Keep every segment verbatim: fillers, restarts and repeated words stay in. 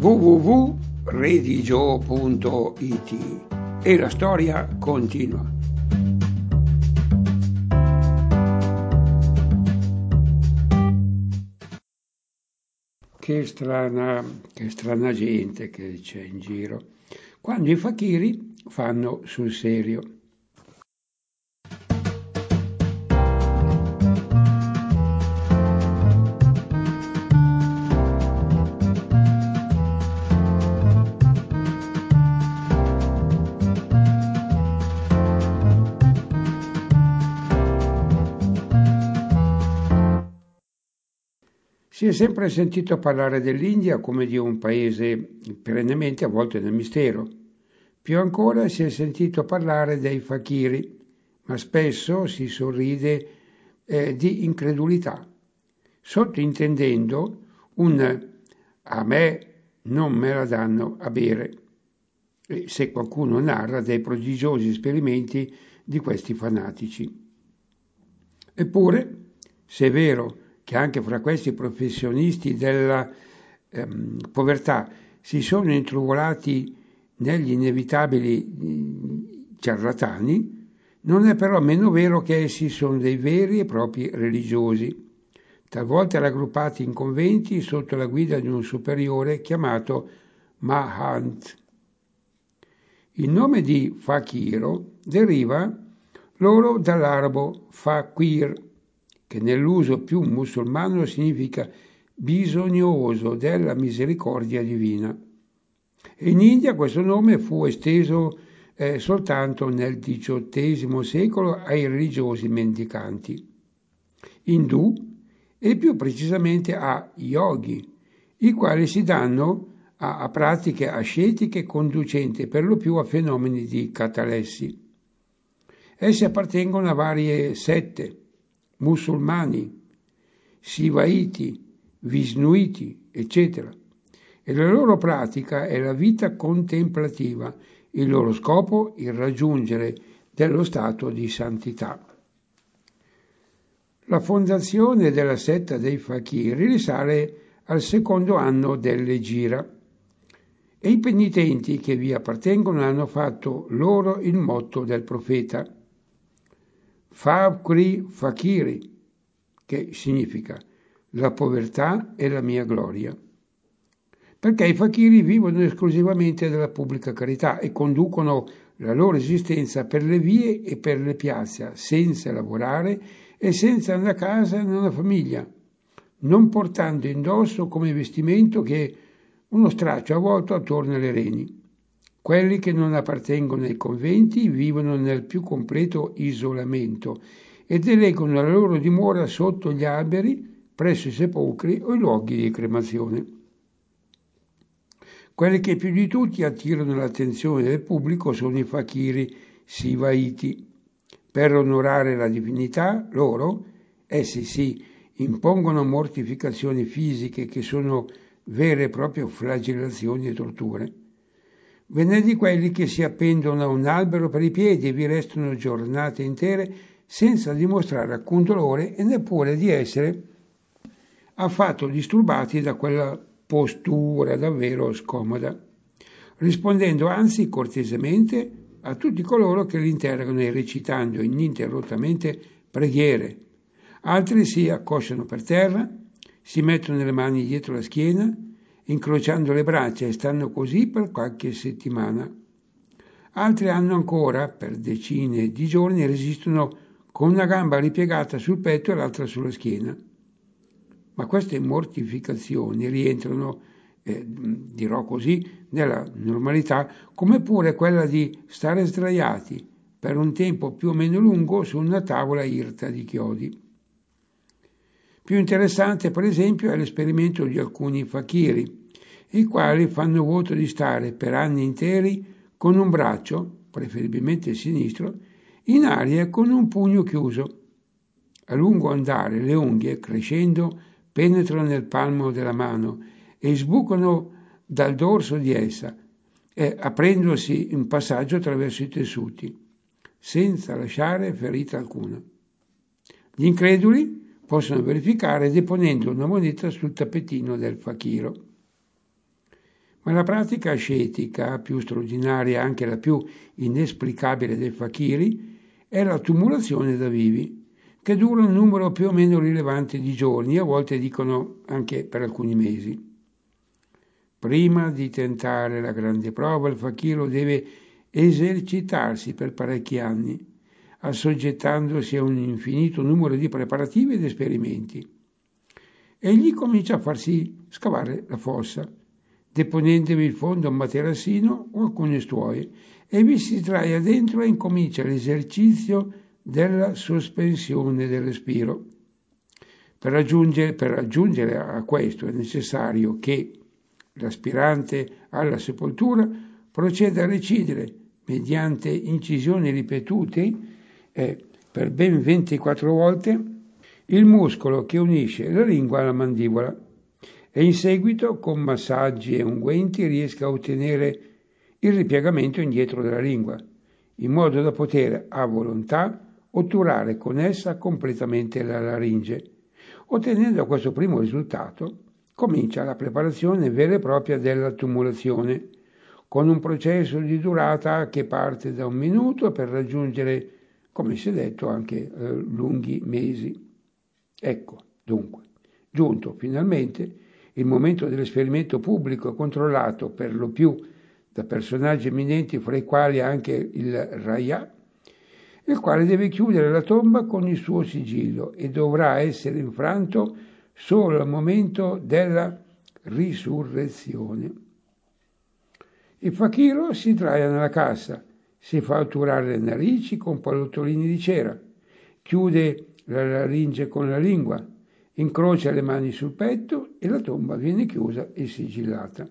w w w punto redigio punto i t e la storia continua. Che strana, che strana gente che c'è in giro, quando i fakiri fanno sul serio. Si è sempre sentito parlare dell'India come di un paese perennemente avvolto nel mistero. Più ancora si è sentito parlare dei fakiri, ma spesso si sorride eh, di incredulità, sottointendendo un "a me non me la danno a bere", e se qualcuno narra dei prodigiosi esperimenti di questi fanatici. Eppure, se è vero che anche fra questi professionisti della ehm, povertà si sono intrufolati negli inevitabili ciarlatani, non è però meno vero che essi sono dei veri e propri religiosi, talvolta raggruppati in conventi sotto la guida di un superiore chiamato Mahant. Il nome di Fakiro deriva loro dall'arabo Fakir, che nell'uso più musulmano significa bisognoso della misericordia divina. In India questo nome fu esteso eh, soltanto nel diciottesimo secolo ai religiosi mendicanti indù e più precisamente a yogi, i quali si danno a, a pratiche ascetiche conducenti per lo più a fenomeni di catalessi. Essi appartengono a varie sette: musulmani, sivaiti, visnuiti, eccetera. E la loro pratica è la vita contemplativa, il loro scopo il raggiungere dello stato di santità. La fondazione della setta dei fakiri risale al secondo anno dell'Egira e i penitenti che vi appartengono hanno fatto loro il motto del profeta, Fakri Fakiri, che significa la povertà è la mia gloria, perché i fakiri vivono esclusivamente della pubblica carità e conducono la loro esistenza per le vie e per le piazze, senza lavorare e senza una casa né una famiglia, non portando indosso come vestimento che uno straccio avvolto attorno alle reni. Quelli che non appartengono ai conventi vivono nel più completo isolamento ed eleggono la loro dimora sotto gli alberi, presso i sepolcri o i luoghi di cremazione. Quelli che più di tutti attirano l'attenzione del pubblico sono i fakiri sivaiti. Per onorare la divinità loro, essi si impongono mortificazioni fisiche che sono vere e proprie flagellazioni e torture. Ve n'è di quelli che si appendono a un albero per i piedi e vi restano giornate intere senza dimostrare alcun dolore e neppure di essere affatto disturbati da quella postura davvero scomoda, rispondendo anzi cortesemente a tutti coloro che li interrogano e recitando ininterrottamente preghiere. Altri si accosciano per terra, si mettono le mani dietro la schiena, incrociando le braccia e stanno così per qualche settimana. Altri hanno ancora, per decine di giorni, resistono con una gamba ripiegata sul petto e l'altra sulla schiena. Ma queste mortificazioni rientrano, eh, dirò così, nella normalità, come pure quella di stare sdraiati per un tempo più o meno lungo su una tavola irta di chiodi. Più interessante, per esempio, è l'esperimento di alcuni fakiri, i quali fanno voto di stare per anni interi con un braccio, preferibilmente il sinistro, in aria con un pugno chiuso. A lungo andare le unghie, crescendo, penetrano nel palmo della mano e sbucano dal dorso di essa, eh, aprendosi un passaggio attraverso i tessuti, senza lasciare ferita alcuna. Gli increduli possono verificare deponendo una moneta sul tappetino del fakiro. Ma la pratica ascetica, più straordinaria, anche la più inesplicabile dei fakiri, è la tumulazione da vivi, che dura un numero più o meno rilevante di giorni, a volte dicono anche per alcuni mesi. Prima di tentare la grande prova, il fakiro deve esercitarsi per parecchi anni, assoggettandosi a un infinito numero di preparativi ed esperimenti. Egli comincia a farsi scavare la fossa, deponendovi il fondo a un materassino o alcune stuoie, e vi si sdraia dentro e incomincia l'esercizio della sospensione del respiro. Per raggiungere, per raggiungere a questo è necessario che l'aspirante alla sepoltura proceda a recidere, mediante incisioni ripetute eh, per ben ventiquattro volte, il muscolo che unisce la lingua alla mandibola, e in seguito con massaggi e unguenti riesca a ottenere il ripiegamento indietro della lingua, in modo da poter a volontà otturare con essa completamente la laringe. Ottenendo questo primo risultato, comincia la preparazione vera e propria della tumulazione, con un processo di durata che parte da un minuto per raggiungere, come si è detto, anche eh, lunghi mesi. Ecco, dunque, giunto finalmente il momento dell'esperimento pubblico e controllato per lo più da personaggi eminenti, fra i quali anche il Rajah, il quale deve chiudere la tomba con il suo sigillo e dovrà essere infranto solo al momento della risurrezione. Il fakiro si sdraia nella cassa, si fa otturare le narici con pallottolini di cera, chiude la laringe con la lingua, incrocia le mani sul petto e la tomba viene chiusa e sigillata.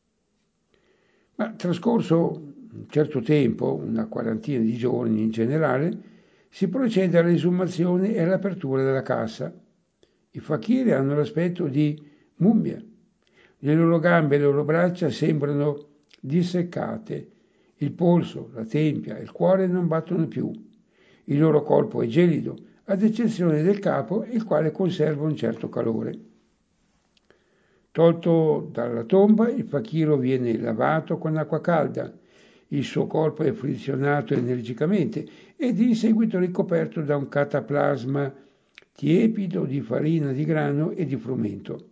Ma trascorso un certo tempo, una quarantina di giorni in generale, si procede all'esumazione e all'apertura della cassa. I fakiri hanno l'aspetto di mummie. Le loro gambe e le loro braccia sembrano disseccate. Il polso, la tempia e il cuore non battono più. Il loro corpo è gelido, ad eccezione del capo, il quale conserva un certo calore. Tolto dalla tomba, il fakiro viene lavato con acqua calda, il suo corpo è frizionato energicamente ed in seguito ricoperto da un cataplasma tiepido di farina di grano e di frumento.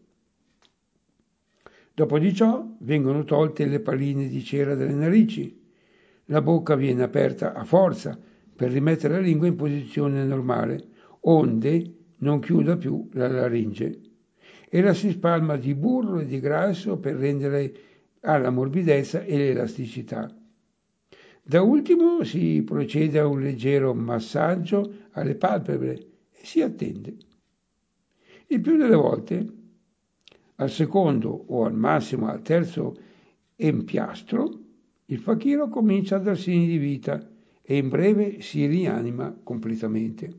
Dopo di ciò vengono tolte le palline di cera dalle narici, la bocca viene aperta a forza per rimettere la lingua in posizione normale, onde non chiuda più la laringe, e la si spalma di burro e di grasso per rendere alla morbidezza e l'elasticità. Da ultimo si procede a un leggero massaggio alle palpebre e si attende. Il più delle volte, al secondo o al massimo al terzo empiastro, il fakiro comincia a dar segni di vita e in breve si rianima completamente.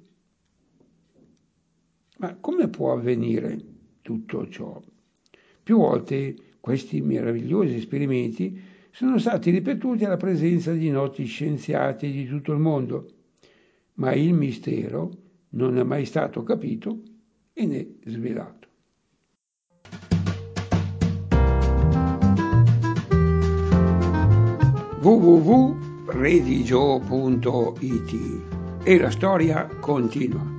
Ma come può avvenire tutto ciò? Più volte questi meravigliosi esperimenti sono stati ripetuti alla presenza di noti scienziati di tutto il mondo, ma il mistero non è mai stato capito e né svelato. w w w punto religio punto it e la storia continua.